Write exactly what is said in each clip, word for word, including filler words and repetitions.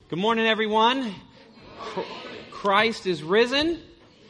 Good morning, everyone. Christ is risen.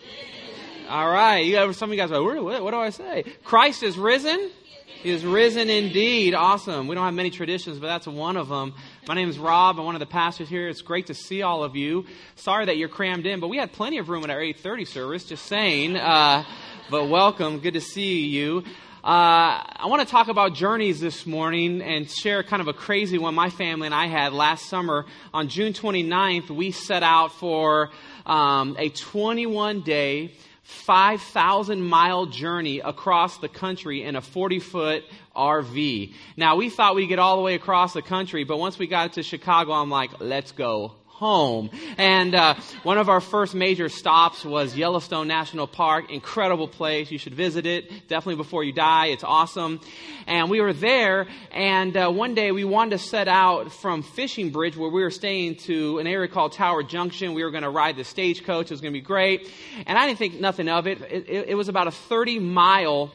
All right. You have, some of you guys are like, what, what do I say? Christ is risen. He is risen indeed. Awesome. We don't have many traditions, but that's one of them. My name is Rob. I'm one of the pastors here. It's great to see all of you. Sorry that you're crammed in, but we had plenty of room at our eight thirty service, just saying. Uh, but welcome. Good to see you. Uh, I want to talk about journeys this morning and share kind of a crazy one my family and I had last summer. On June twenty-ninth, we set out for um, a twenty-one day, five thousand mile journey across the country in a forty foot R V. Now, we thought we'd get all the way across the country, but once we got to Chicago, I'm like, let's go home. And uh, one of our first major stops was Yellowstone National Park. Incredible place. You should visit it. Definitely before you die. It's awesome. And we were there, and uh, one day we wanted to set out from Fishing Bridge, where we were staying, to an area called Tower Junction. We were going to ride the stagecoach. It was going to be great. And I didn't think nothing of it. It, it, it was about a thirty mile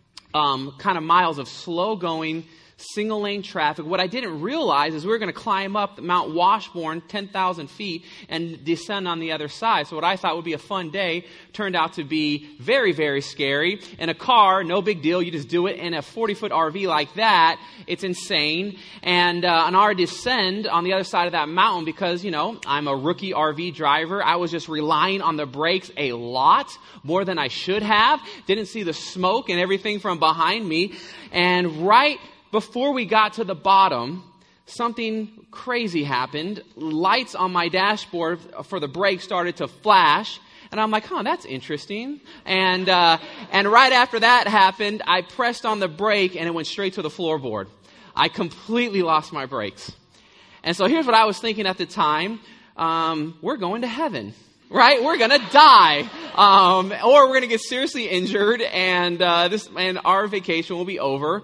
um, kind of miles of slow going single lane traffic. What I didn't realize is we were going to climb up Mount Washburn, ten thousand feet, and descend on the other side. So what I thought would be a fun day turned out to be very, very scary. In a car, no big deal. You just do it. In a forty foot R V like that, it's insane. And uh, on our descend on the other side of that mountain, because, you know, I'm a rookie R V driver, I was just relying on the brakes a lot, more than I should have. Didn't see the smoke and everything from behind me. And right before we got to the bottom, something crazy happened. Lights on my dashboard for the brake started to flash. And I'm like, huh, that's interesting. And uh, and right after that happened, I pressed on the brake and it went straight to the floorboard. I completely lost my brakes. And so here's what I was thinking at the time. Um, we're going to heaven. Right? We're going to die. Um, or we're going to get seriously injured, and uh, this and our vacation will be over.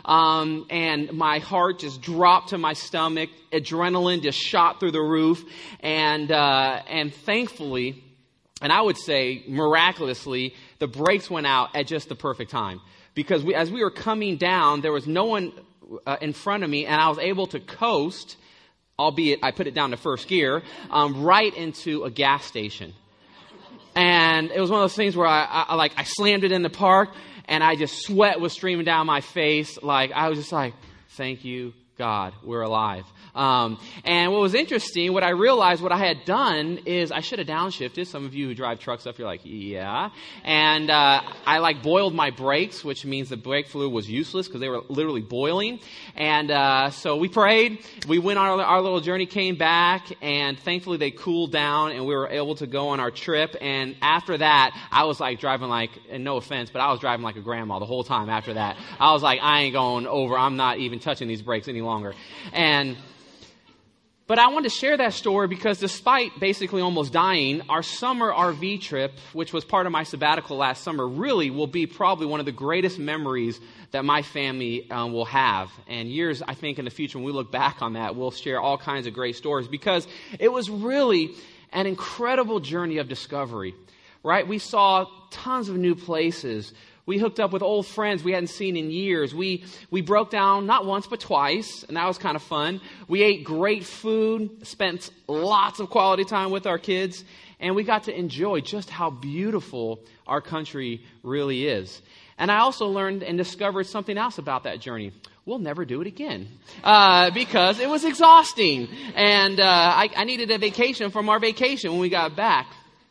Um, and my heart just dropped to my stomach. Adrenaline just shot through the roof. And uh, and thankfully, and I would say miraculously, the brakes went out at just the perfect time. Because we, as we were coming down, there was no one uh, in front of me, and I was able to coast, albeit I put it down to first gear, um, right into a gas station. And it was one of those things where I, I like I slammed it in the park, and I just sweat was streaming down my face. Like I was just like, thank you, God, we're alive. Um, and what was interesting, what I realized what I had done is I should have downshifted. Some of you who drive trucks up, you're like, yeah. And uh, I like boiled my brakes, which means the brake fluid was useless because they were literally boiling. And uh, so we prayed. We went on our, our little journey, came back, and thankfully they cooled down, and we were able to go on our trip. And after that, I was like driving like, and no offense, but I was driving like a grandma the whole time after that. I was like, I ain't going over. I'm not even touching these brakes any longer. And But I wanted to share that story because despite basically almost dying, our summer R V trip, which was part of my sabbatical last summer, really will be probably one of the greatest memories that my family um, will have. And years, I think, in the future, when we look back on that, we'll share all kinds of great stories because it was really an incredible journey of discovery, right? We saw tons of new places. We hooked up with old friends we hadn't seen in years. We we broke down not once but twice, and that was kind of fun. We ate great food, spent lots of quality time with our kids, and we got to enjoy just how beautiful our country really is. And I also learned and discovered something else about that journey. We'll never do it again uh, because it was exhausting, and uh, I, I needed a vacation from our vacation when we got back.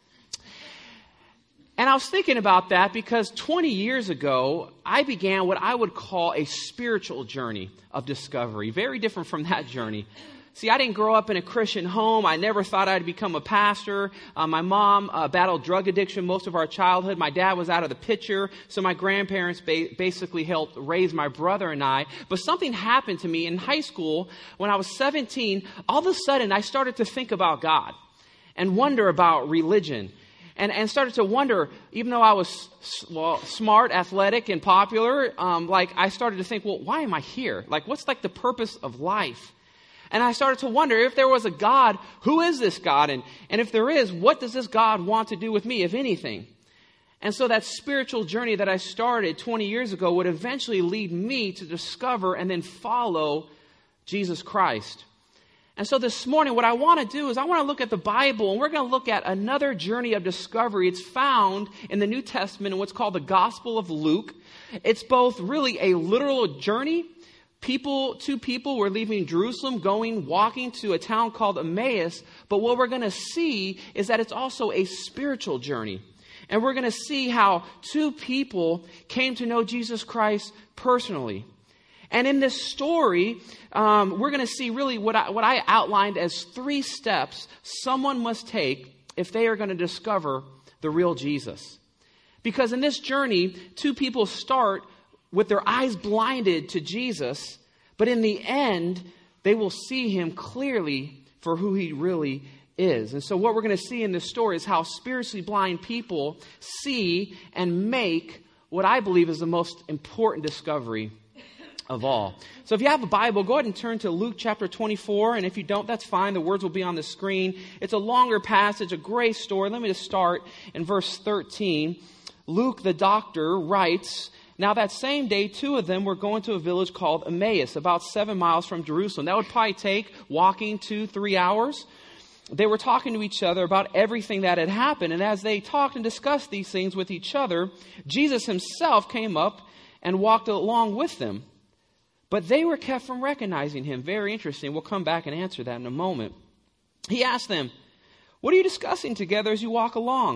And I was thinking about that because twenty years ago, I began what I would call a spiritual journey of discovery. Very different from that journey. See, I didn't grow up in a Christian home. I never thought I'd become a pastor. Uh, my mom uh, battled drug addiction most of our childhood. My dad was out of the picture. So my grandparents ba- basically helped raise my brother and I. But something happened to me in high school when I was seventeen. All of a sudden, I started to think about God and wonder about religion. And, and started to wonder, even though I was well, smart, athletic, and popular, um, like I started to think, well, why am I here? Like, what's like the purpose of life? And I started to wonder if there was a God, who is this God? And, and if there is, what does this God want to do with me, if anything? And so that spiritual journey that I started twenty years ago would eventually lead me to discover and then follow Jesus Christ. And so this morning, what I want to do is I want to look at the Bible, and we're going to look at another journey of discovery. It's found in the New Testament in what's called the Gospel of Luke. It's both really a literal journey. People, two people were leaving Jerusalem, going, walking to a town called Emmaus. But what we're going to see is that it's also a spiritual journey. And we're going to see how two people came to know Jesus Christ personally. And in this story, um, we're going to see really what I, what I outlined as three steps someone must take if they are going to discover the real Jesus. Because in this journey, two people start with their eyes blinded to Jesus, but in the end, they will see him clearly for who he really is. And so what we're going to see in this story is how spiritually blind people see and make what I believe is the most important discovery of all. So if you have a Bible, go ahead and turn to Luke chapter twenty-four. And if you don't, that's fine. The words will be on the screen. It's a longer passage, a great story. Let me just start in verse thirteen. Luke, the doctor, writes, "Now that same day, two of them were going to a village called Emmaus, about seven miles from Jerusalem." That would probably take walking two, three hours. They were talking to each other about everything that had happened. And as they talked and discussed these things with each other, Jesus himself came up and walked along with them. But they were kept from recognizing him. Very interesting. We'll come back and answer that in a moment. He asked them, "What are you discussing together as you walk along?"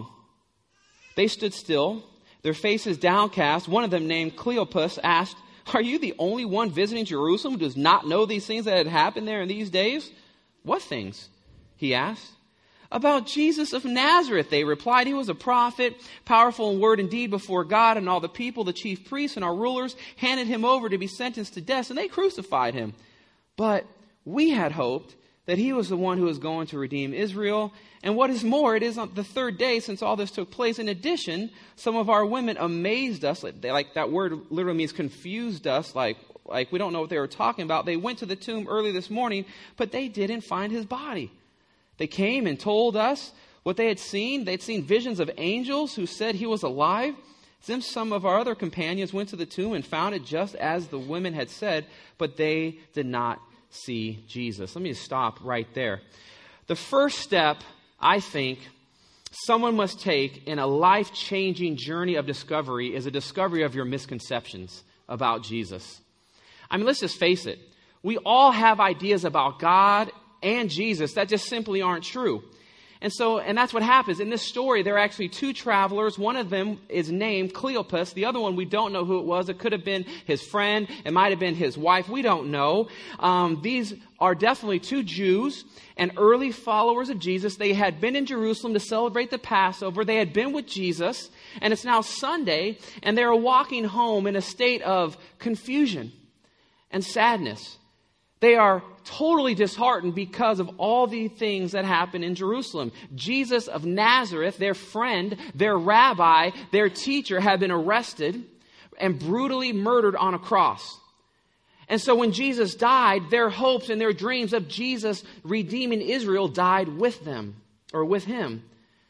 They stood still, their faces downcast. One of them, named Cleopas, asked, "Are you the only one visiting Jerusalem who does not know these things that had happened there in these days?" "What things?" he asked. "About Jesus of Nazareth," they replied. "He was a prophet, powerful in word and deed before God and all the people. The chief priests and our rulers handed him over to be sentenced to death, and they crucified him. But we had hoped that he was the one who was going to redeem Israel. And what is more, it is on the third day since all this took place. In addition, some of our women amazed us." Like, they, like that word literally means confused us, like, like we don't know what they were talking about. "They went to the tomb early this morning, but they didn't find his body. They came and told us what they had seen. They'd seen visions of angels who said he was alive. Then some of our other companions went to the tomb and found it just as the women had said, but they did not see Jesus." Let me just stop right there. The first step, I think, someone must take in a life-changing journey of discovery is a discovery of your misconceptions about Jesus. I mean, let's just face it. We all have ideas about God and Jesus that just simply aren't true. And so, and that's what happens. In this story, there are actually two travelers. One of them is named Cleopas. The other one, we don't know who it was. It could have been his friend. It might have been his wife. We don't know. Um, these are definitely two Jews and early followers of Jesus. They had been in Jerusalem to celebrate the Passover. They had been with Jesus. And it's now Sunday. And they're walking home in a state of confusion and sadness. They are totally disheartened because of all the things that happened in Jerusalem. Jesus of Nazareth, their friend, their rabbi, their teacher, had been arrested and brutally murdered on a cross. And so when Jesus died, their hopes and their dreams of Jesus redeeming Israel died with them, or with him.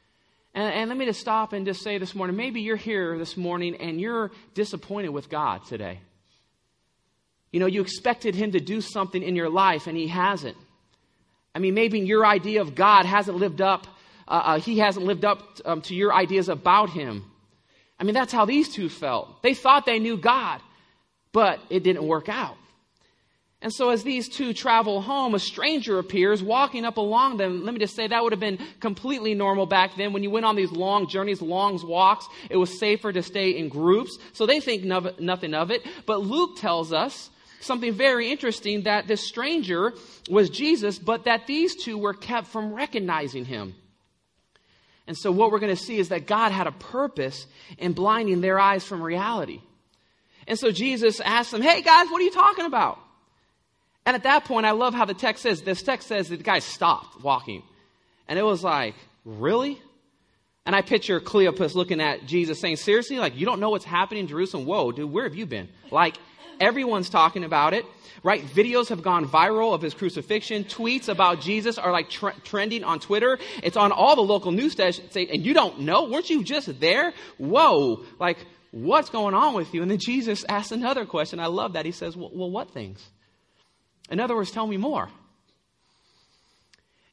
And, and let me just stop and just say this morning, maybe you're here this morning and you're disappointed with God today. You know, you expected him to do something in your life and he hasn't. I mean, maybe your idea of God hasn't lived up, uh, uh, he hasn't lived up um, to your ideas about him. I mean, that's how these two felt. They thought they knew God, but it didn't work out. And so as these two travel home, a stranger appears walking up along them. Let me just say that would have been completely normal back then. When you went on these long journeys, long walks, it was safer to stay in groups. So they think no, nothing of it. But Luke tells us something very interesting, that this stranger was Jesus, but that these two were kept from recognizing him. And so what we're going to see is that God had a purpose in blinding their eyes from reality. And so Jesus asked them, "Hey guys, what are you talking about?" And at that point, I love how the text says, this text says that the guy stopped walking. And it was like, really? And I picture Cleopas looking at Jesus saying, "Seriously? Like, you don't know what's happening in Jerusalem? Whoa, dude, where have you been?" Like, everyone's talking about it, right? Videos have gone viral of his crucifixion. Tweets about Jesus are like tre- trending on Twitter. It's on all the local news stations. And you don't know? Weren't you just there? Whoa, like, what's going on with you? And then Jesus asks another question. I love that. He says, well, well what things? In other words, tell me more.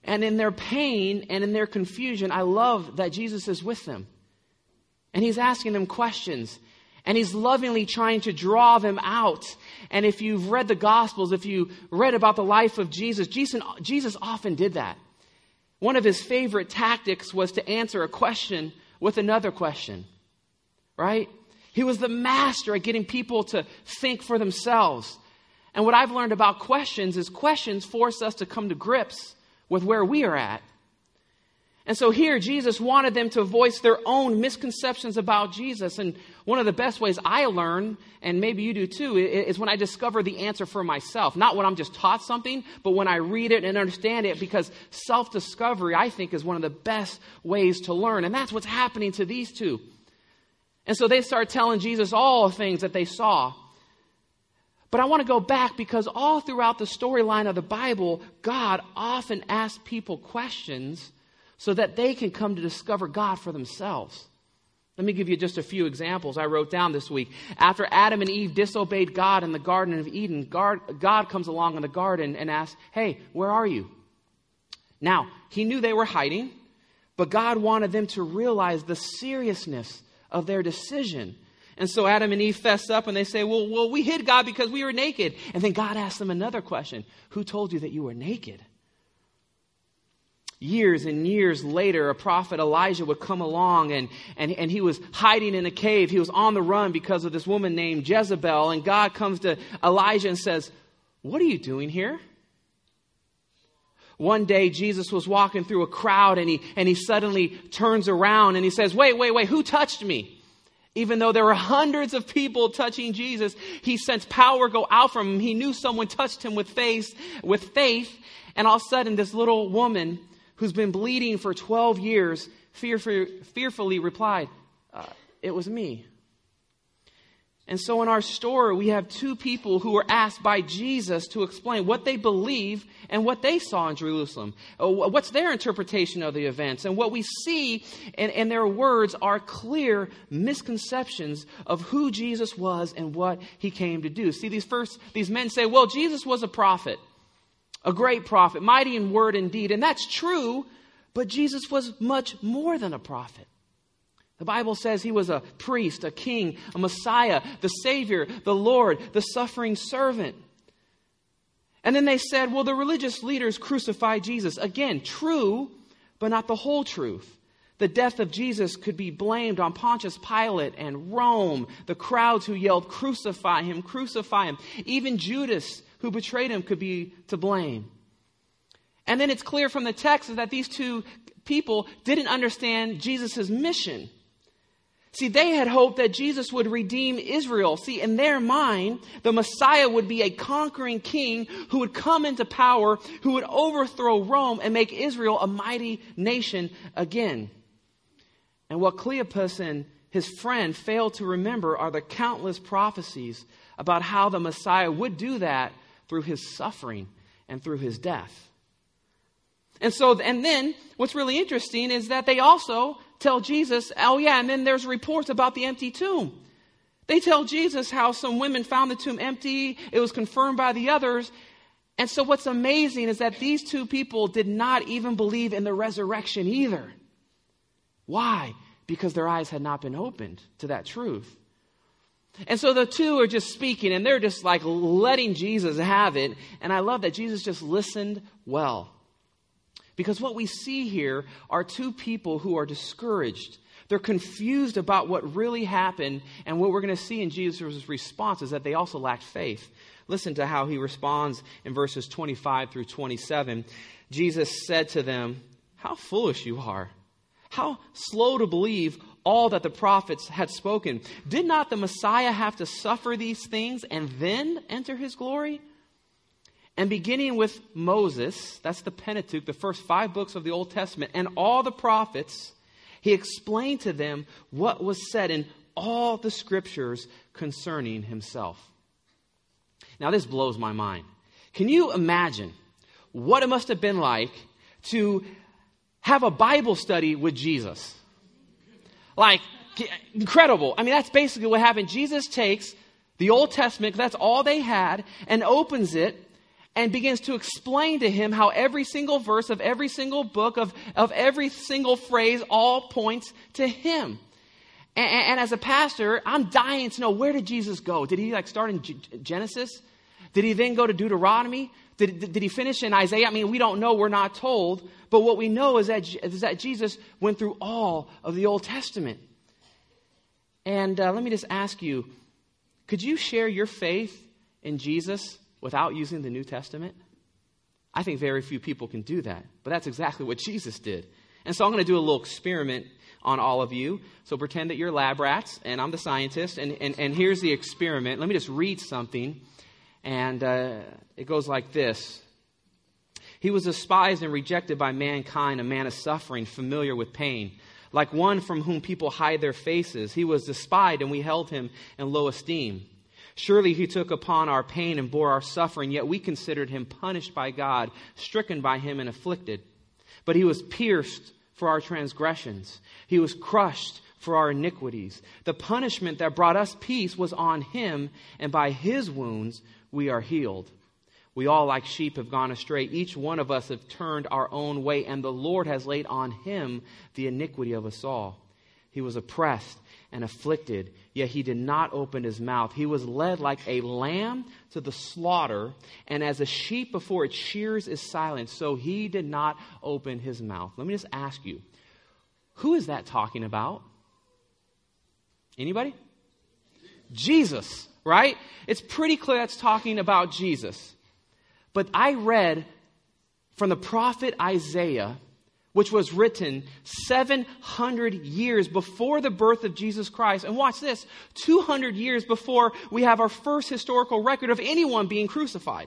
And in their pain and in their confusion, I love that Jesus is with them. And he's asking them questions. And he's lovingly trying to draw them out. And if you've read the Gospels, if you read about the life of Jesus, Jesus, Jesus often did that. One of his favorite tactics was to answer a question with another question. Right? He was the master at getting people to think for themselves. And what I've learned about questions is questions force us to come to grips with where we are at. And so here, Jesus wanted them to voice their own misconceptions about Jesus. And one of the best ways I learn, and maybe you do too, is when I discover the answer for myself. Not when I'm just taught something, but when I read it and understand it, because self-discovery, I think, is one of the best ways to learn. And that's what's happening to these two. And so they start telling Jesus all the things that they saw. But I want to go back because all throughout the storyline of the Bible, God often asks people questions so that they can come to discover God for themselves. Let me give you just a few examples I wrote down this week. After Adam and Eve disobeyed God in the Garden of Eden, God, God comes along in the garden and asks, hey, where are you? Now, he knew they were hiding, but God wanted them to realize the seriousness of their decision. And so Adam and Eve fess up and they say, well, well, we hid God because we were naked. And then God asked them another question. Who told you that you were naked? Years and years later, a prophet Elijah would come along and, and, and he was hiding in a cave. He was on the run because of this woman named Jezebel. And God comes to Elijah and says, what are you doing here? One day, Jesus was walking through a crowd and he, and he suddenly turns around and he says, wait, wait, wait, who touched me? Even though there were hundreds of people touching Jesus, he sensed power go out from him. He knew someone touched him with faith, with faith. And all of a sudden, this little woman who's been bleeding for twelve years fearfully, fearfully replied, uh, it was me. And so in our story, we have two people who were asked by Jesus to explain what they believe and what they saw in Jerusalem. What's their interpretation of the events? And what we see in, in their words are clear misconceptions of who Jesus was and what he came to do. See, these first, these men say, well, Jesus was a prophet, a great prophet, mighty in word and deed. And that's true, but Jesus was much more than a prophet. The Bible says he was a priest, a king, a Messiah, the Savior, the Lord, the suffering servant. And then they said, well, the religious leaders crucified Jesus. Again, true, but not the whole truth. The death of Jesus could be blamed on Pontius Pilate and Rome, the crowds who yelled, crucify him, crucify him. Even Judas, who betrayed him, could be to blame. And then it's clear from the text that these two people didn't understand Jesus' mission. See, they had hoped that Jesus would redeem Israel. See, in their mind, the Messiah would be a conquering king who would come into power, who would overthrow Rome and make Israel a mighty nation again. And what Cleopas and his friend failed to remember are the countless prophecies about how the Messiah would do that through his suffering and through his death. And so, and then what's really interesting is that they also tell Jesus, oh yeah, and then there's reports about the empty tomb. They tell Jesus how some women found the tomb empty. It was confirmed by the others. And so what's amazing is that these two people did not even believe in the resurrection either. Why? Because their eyes had not been opened to that truth. And so the two are just speaking and they're just like letting Jesus have it. And I love that Jesus just listened well. Because what we see here are two people who are discouraged. They're confused about what really happened. And what we're going to see in Jesus' response is that they also lacked faith. Listen to how he responds in verses twenty-five through twenty-seven. Jesus said to them, how foolish you are. How slow to believe all that the prophets had spoken. Did not the Messiah have to suffer these things and then enter his glory? And beginning with Moses, that's the Pentateuch, the first five books of the Old Testament, and all the prophets, he explained to them what was said in all the scriptures concerning himself. Now this blows my mind. Can you imagine what it must have been like to have a Bible study with Jesus? Like, incredible. I mean, that's basically what happened. Jesus takes the Old Testament, that's all they had, and opens it. and begins to explain to him how every single verse of every single book of, of every single phrase all points to him. And, and as a pastor, I'm dying to know, where did Jesus go? Did he like start in G- Genesis? Did he then go to Deuteronomy? Did, did, did he finish in Isaiah? I mean, we don't know. We're not told. But what we know is that, is that Jesus went through all of the Old Testament. And uh, let me just ask you, could you share your faith in Jesus without using the New Testament? I think very few people can do that. But that's exactly what Jesus did. And so I'm going to do a little experiment on all of you. So pretend that you're lab rats and I'm the scientist. And, and, and here's the experiment. Let me just read something. And uh, it goes like this. He was despised and rejected by mankind, a man of suffering, familiar with pain. Like one from whom people hide their faces, he was despised and we held him in low esteem. Surely he took upon our pain and bore our suffering, yet we considered him punished by God, stricken by him and afflicted. But he was pierced for our transgressions. He was crushed for our iniquities. The punishment that brought us peace was on him, and by his wounds we are healed. We all like sheep have gone astray. Each one of us have turned our own way, and the Lord has laid on him the iniquity of us all. He was oppressed and afflicted, yet he did not open his mouth. He was led like a lamb to the slaughter, and as a sheep before its shears is silent, so he did not open his mouth. Let me just ask you, who is that talking about? Anybody? Jesus, right? It's pretty clear that's talking about Jesus. But I read from the prophet Isaiah, which was written seven hundred years before the birth of Jesus Christ. And watch this, two hundred years before we have our first historical record of anyone being crucified.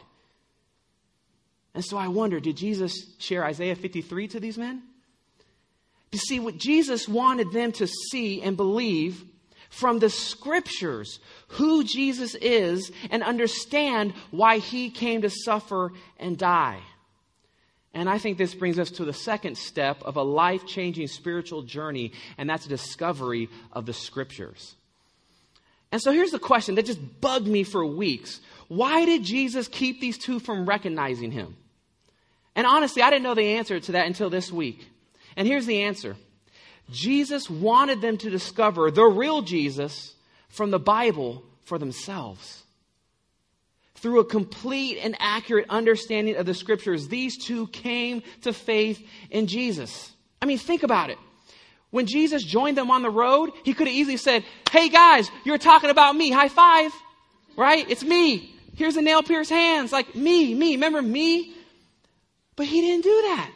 And so I wonder, did Jesus share Isaiah fifty-three to these men? You see, what Jesus wanted them to see and believe from the scriptures who Jesus is and understand why he came to suffer and die. And I think this brings us to the second step of a life-changing spiritual journey, and that's a discovery of the scriptures. And so here's the question that just bugged me for weeks. Why did Jesus keep these two from recognizing him? And honestly, I didn't know the answer to that until this week. And here's the answer. Jesus wanted them to discover the real Jesus from the Bible for themselves. Through a complete and accurate understanding of the scriptures, these two came to faith in Jesus. I mean, think about it. When Jesus joined them on the road, he could have easily said, hey guys, you're talking about me. High five, right? It's me. Here's the nail-pierced hands. Like me, me. Remember me? But he didn't do that.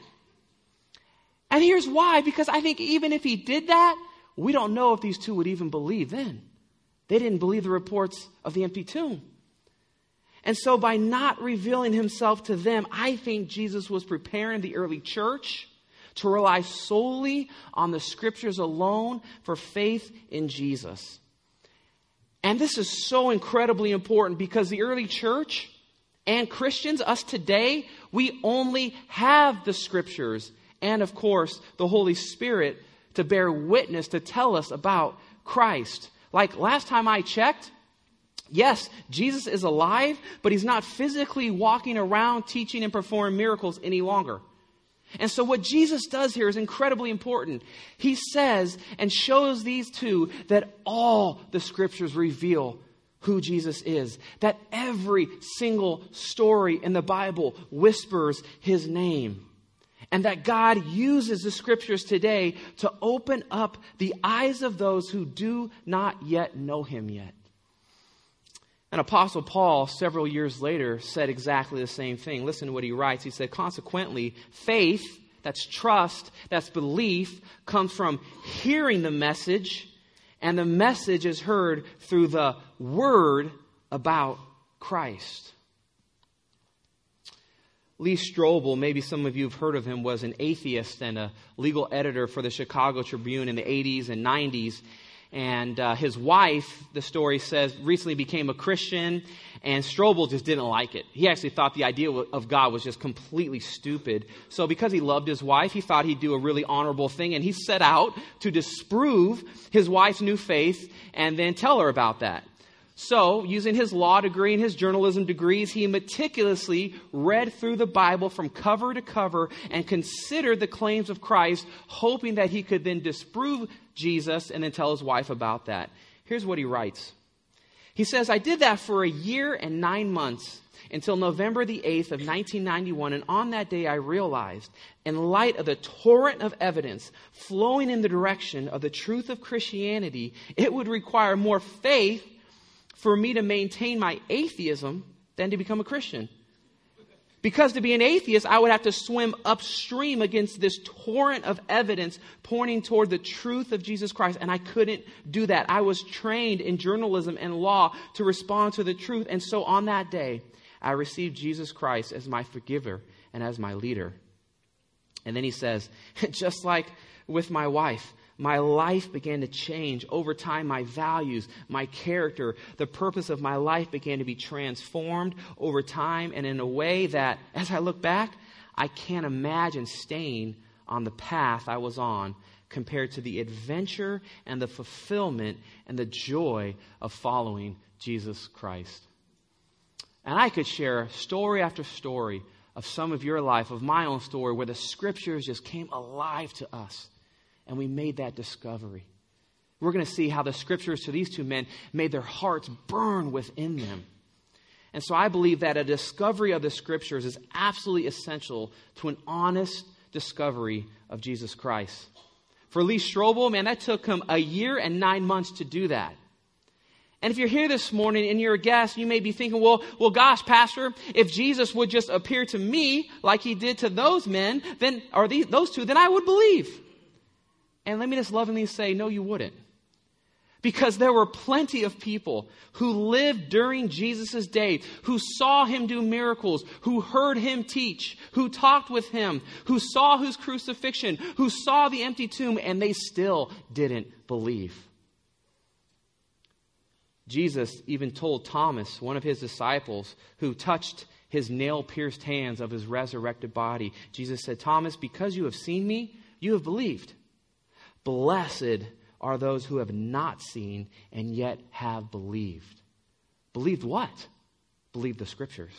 And here's why, because I think even if he did that, we don't know if these two would even believe then. They didn't believe the reports of the empty tomb. And so by not revealing himself to them, I think Jesus was preparing the early church to rely solely on the scriptures alone for faith in Jesus. And this is so incredibly important because the early church and Christians, us today, we only have the scriptures and, of course, the Holy Spirit to bear witness, to tell us about Christ. Like last time I checked, yes, Jesus is alive, but he's not physically walking around teaching and performing miracles any longer. And so what Jesus does here is incredibly important. He says and shows these two that all the scriptures reveal who Jesus is. That every single story in the Bible whispers his name. And that God uses the scriptures today to open up the eyes of those who do not yet know him yet. And Apostle Paul, several years later, said exactly the same thing. Listen to what he writes. He said, consequently, faith, that's trust, that's belief, comes from hearing the message, and the message is heard through the word about Christ. Lee Strobel, maybe some of you have heard of him, was an atheist and a legal editor for the Chicago Tribune in the eighties and nineties. And uh, his wife, the story says, recently became a Christian, and Strobel just didn't like it. He actually thought the idea of God was just completely stupid. So because he loved his wife, he thought he'd do a really honorable thing, and he set out to disprove his wife's new faith and then tell her about that. So, using his law degree and his journalism degrees, he meticulously read through the Bible from cover to cover and considered the claims of Christ, hoping that he could then disprove Jesus and then tell his wife about that. Here's what he writes. He says, I did that for a year and nine months until November the eighth of nineteen ninety-one. And on that day, I realized, in light of the torrent of evidence flowing in the direction of the truth of Christianity, it would require more faith for me to maintain my atheism than to become a Christian. Because to be an atheist, I would have to swim upstream against this torrent of evidence pointing toward the truth of Jesus Christ. And I couldn't do that. I was trained in journalism and law to respond to the truth. And so on that day, I received Jesus Christ as my forgiver and as my leader. And then he says, just like with my wife, my life began to change. Over time, my values, my character, the purpose of my life began to be transformed over time and in a way that, as I look back, I can't imagine staying on the path I was on compared to the adventure and the fulfillment and the joy of following Jesus Christ. And I could share story after story of some of your life, of my own story, where the scriptures just came alive to us. And we made that discovery. We're going to see how the scriptures to these two men made their hearts burn within them. And so I believe that a discovery of the scriptures is absolutely essential to an honest discovery of Jesus Christ. For Lee Strobel, man, that took him a year and nine months to do that. And if you're here this morning and you're a guest, you may be thinking, well, well, gosh, Pastor, if Jesus would just appear to me like he did to those men, then, or these, those two, then I would believe. And let me just lovingly say, no, you wouldn't. Because there were plenty of people who lived during Jesus' day, who saw him do miracles, who heard him teach, who talked with him, who saw his crucifixion, who saw the empty tomb, and they still didn't believe. Jesus even told Thomas, one of his disciples, who touched his nail-pierced hands of his resurrected body. Jesus said, Thomas, because you have seen me, you have believed. Blessed are those who have not seen and yet have believed. Believed what? Believed the scriptures.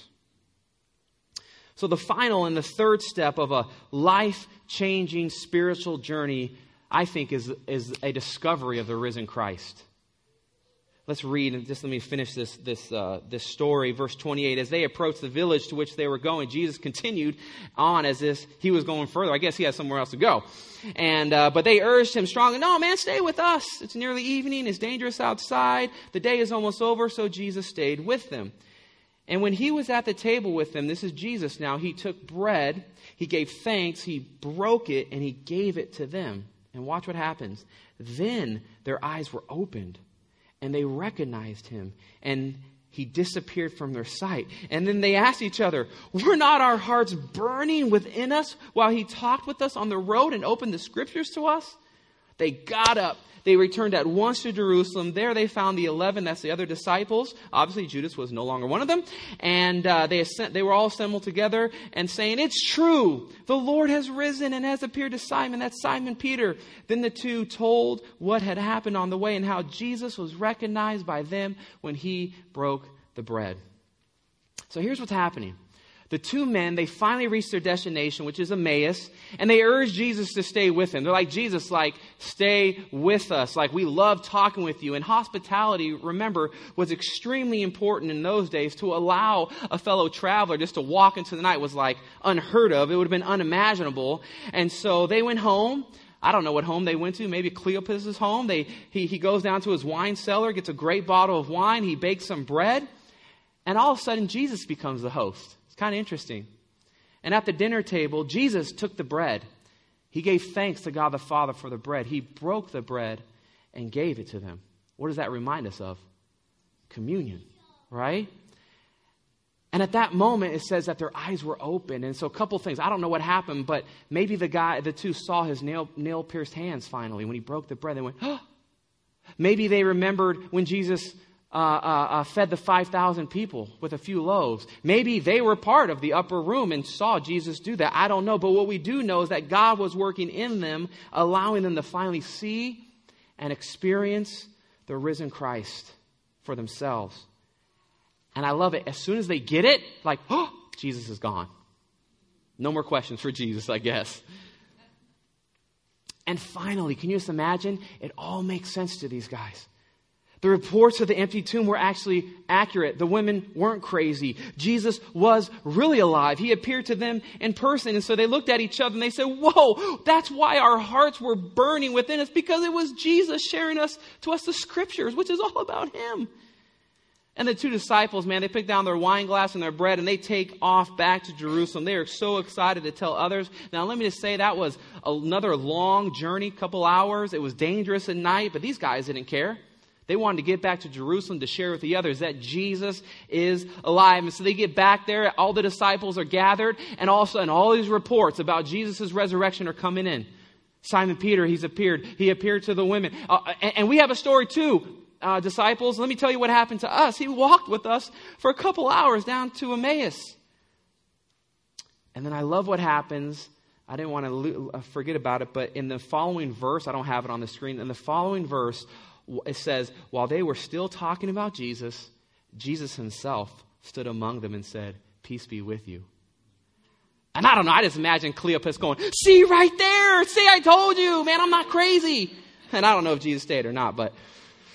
So the final and the third step of a life-changing spiritual journey, I think, is, is a discovery of the risen Christ. Let's read, and just let me finish this this uh, this story. Verse twenty-eight, as they approached the village to which they were going, Jesus continued on as if he was going further. I guess he had somewhere else to go. And uh, but they urged him strongly, no, man, stay with us. It's nearly evening. It's dangerous outside. The day is almost over. So Jesus stayed with them. And when he was at the table with them, this is Jesus now, he took bread, he gave thanks, he broke it, and he gave it to them. And watch what happens. Then their eyes were opened. And they recognized him, and he disappeared from their sight. And then they asked each other, were not our hearts burning within us while he talked with us on the road and opened the scriptures to us? They got up. They returned at once to Jerusalem. There they found the eleven, that's the other disciples. Obviously, Judas was no longer one of them. And uh, they, they were all assembled together and saying, it's true. The Lord has risen and has appeared to Simon. That's Simon Peter. Then the two told what had happened on the way and how Jesus was recognized by them when he broke the bread. So here's what's happening. The two men, they finally reached their destination, which is Emmaus, and they urged Jesus to stay with them. They're like, Jesus, like, stay with us. Like, we love talking with you. And hospitality, remember, was extremely important in those days. To allow a fellow traveler just to walk into the night was like unheard of. It would have been unimaginable. And so they went home. I don't know what home they went to. Maybe Cleopas' home. They, he, he goes down to his wine cellar, gets a great bottle of wine. He bakes some bread. And all of a sudden, Jesus becomes the host. It's kind of interesting. And at the dinner table, Jesus took the bread. He gave thanks to God the Father for the bread. He broke the bread and gave it to them. What does that remind us of? Communion, right? And at that moment, it says that their eyes were open. And so a couple things. I don't know what happened, but maybe the guy, the two saw his nail, nail-pierced hands finally. When he broke the bread, they went, oh. Maybe they remembered when Jesus Uh, uh, uh, fed the five thousand people with a few loaves. Maybe they were part of the upper room and saw Jesus do that. I don't know. But what we do know is that God was working in them, allowing them to finally see and experience the risen Christ. for themselves. And I love it. As soon as they get it, like, oh, Jesus is gone. No more questions for Jesus, I guess. And finally, can you just imagine? It all makes sense to these guys. The reports of the empty tomb were actually accurate. The women weren't crazy. Jesus was really alive. He appeared to them in person. And so they looked at each other and they said, whoa, that's why our hearts were burning within us, because it was Jesus sharing us to us the scriptures, which is all about him. And the two disciples, man, they pick down their wine glass and their bread and they take off back to Jerusalem. They are so excited to tell others. Now, let me just say that was another long journey, couple hours. It was dangerous at night, but these guys didn't care. They wanted to get back to Jerusalem to share with the others that Jesus is alive. And so they get back there. All the disciples are gathered. And all of a sudden, all these reports about Jesus' resurrection are coming in. Simon Peter, he's appeared. He appeared to the women. Uh, and, and we have a story too. Uh, disciples, let me tell you what happened to us. He walked with us for a couple hours down to Emmaus. And then I love what happens. I didn't want to lo- forget about it, but in the following verse, I don't have it on the screen. In the following verse, it says, while they were still talking about Jesus, Jesus himself stood among them and said, peace be with you. And I don't know, I just imagine Cleopas going, see right there, see, I told you, man, I'm not crazy. And I don't know if Jesus stayed or not, but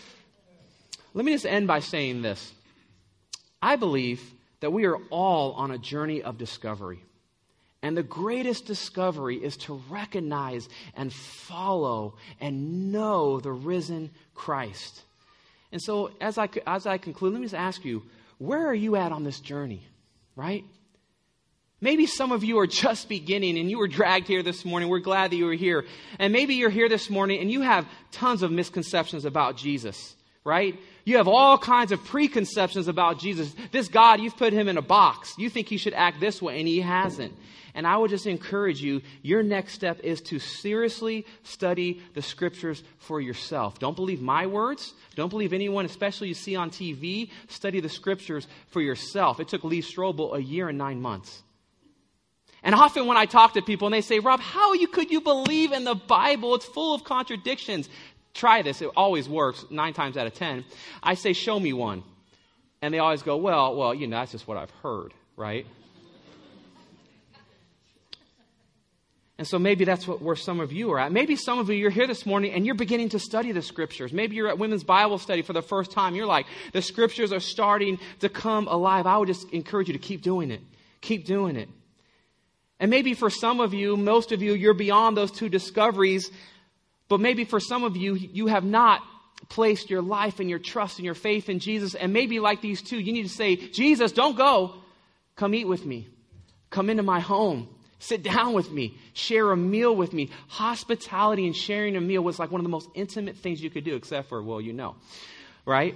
let me just end by saying this. I believe that we are all on a journey of discovery. And the greatest discovery is to recognize and follow and know the risen Christ. And so as I, as I conclude, let me just ask you, where are you at on this journey, right? Maybe some of you are just beginning and you were dragged here this morning. We're glad that you were here. And maybe you're here this morning and you have tons of misconceptions about Jesus, right? You have all kinds of preconceptions about Jesus. This God, you've put him in a box. You think he should act this way, and he hasn't. And I would just encourage you, your next step is to seriously study the scriptures for yourself. Don't believe my words. Don't believe anyone, especially you see on T V. Study the scriptures for yourself. It took Lee Strobel a year and nine months. And often when I talk to people and they say, Rob, how you could you believe in the Bible? It's full of contradictions. Try this. It always works nine times out of ten. I say, show me one. And they always go, well, well, you know, that's just what I've heard, right? And so maybe that's what, where some of you are at. Maybe some of you, you're here this morning and you're beginning to study the scriptures. Maybe you're at women's Bible study for the first time. You're like, the scriptures are starting to come alive. I would just encourage you to keep doing it. Keep doing it. And maybe for some of you, most of you, you're beyond those two discoveries. But maybe for some of you, you have not placed your life and your trust and your faith in Jesus. And maybe like these two, you need to say, Jesus, don't go. Come eat with me. Come into my home. Sit down with me. Share a meal with me. Hospitality and sharing a meal was like one of the most intimate things you could do, except for, well, you know, right?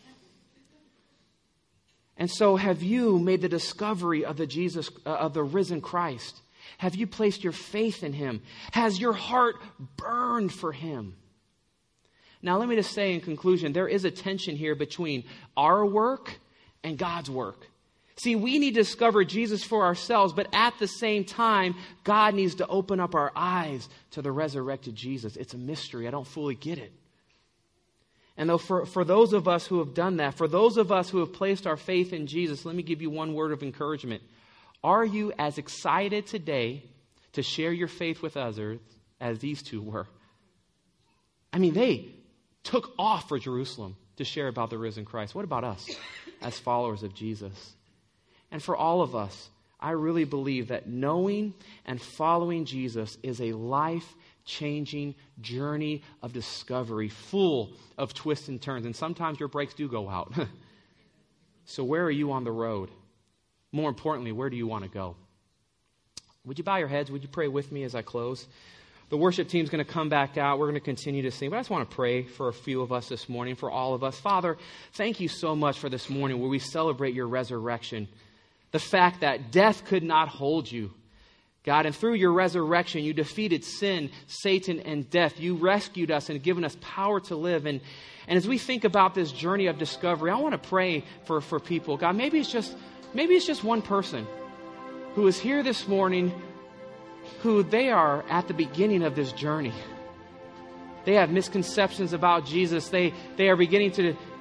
And so have you made the discovery of the Jesus, uh, of the risen Christ? Have you placed your faith in him? Has your heart burned for him? Now, let me just say in conclusion, there is a tension here between our work and God's work. See, we need to discover Jesus for ourselves, but at the same time, God needs to open up our eyes to the resurrected Jesus. It's a mystery. I don't fully get it. And though for, for those of us who have done that, for those of us who have placed our faith in Jesus, let me give you one word of encouragement. Are you as excited today to share your faith with others as these two were? I mean, they took off for Jerusalem to share about the risen Christ. What about us as followers of Jesus? And for all of us, I really believe that knowing and following Jesus is a life-changing journey of discovery, full of twists and turns. And sometimes your brakes do go out. So where are you on the road? More importantly, where do you want to go? Would you bow your heads? Would you pray with me as I close? The worship team's going to come back out. We're going to continue to sing. But I just want to pray for a few of us this morning, for all of us. Father, thank you so much for this morning where we celebrate your resurrection. The fact that death could not hold you. God, and through your resurrection, you defeated sin, Satan, and death. You rescued us and given us power to live. And, and as we think about this journey of discovery, I want to pray for, for people. God, maybe it's just... Maybe it's just one person who is here this morning who they are at the beginning of this journey. They have misconceptions about Jesus. They, they are beginning to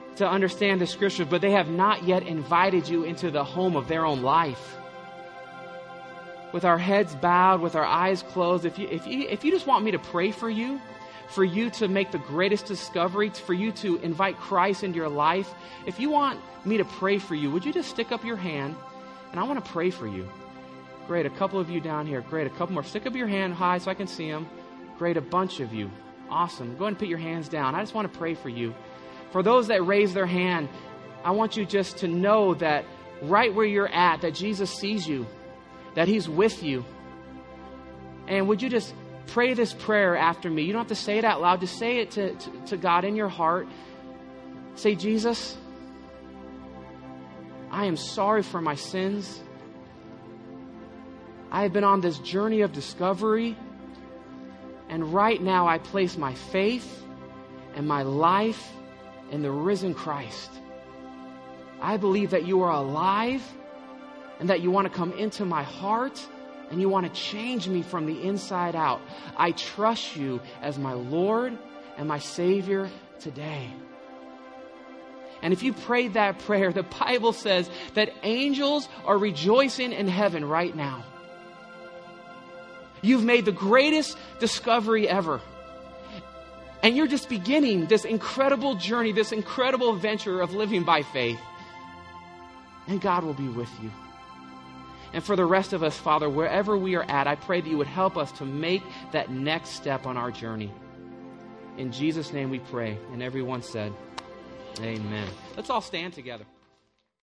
to understand the scriptures, but they have not yet invited you into the home of their own life. With our heads bowed, with our eyes closed, if you, if you, if you just want me to pray for you, for you to make the greatest discovery, for you to invite Christ into your life, if you want me to pray for you, would you just stick up your hand, and I want to pray for you. Great, a couple of you down here. Great, a couple more. Stick up your hand high so I can see them. Great, a bunch of you. Awesome. Go ahead and put your hands down. I just want to pray for you. For those that raise their hand, I want you just to know that right where you're at, that Jesus sees you, that He's with you. And would you just pray this prayer after me? You don't have to say it out loud. Just say it to, to, to God in your heart. Say, Jesus, I am sorry for my sins. I have been on this journey of discovery. And right now I place my faith and my life in the risen Christ. I believe that you are alive and that you want to come into my heart and you want to change me from the inside out. I trust you as my Lord and my Savior today. And if you prayed that prayer, the Bible says that angels are rejoicing in heaven right now. You've made the greatest discovery ever. And you're just beginning this incredible journey, this incredible adventure of living by faith. And God will be with you. And for the rest of us, Father, wherever we are at, I pray that you would help us to make that next step on our journey. In Jesus' name we pray. And everyone said, amen. Let's all stand together.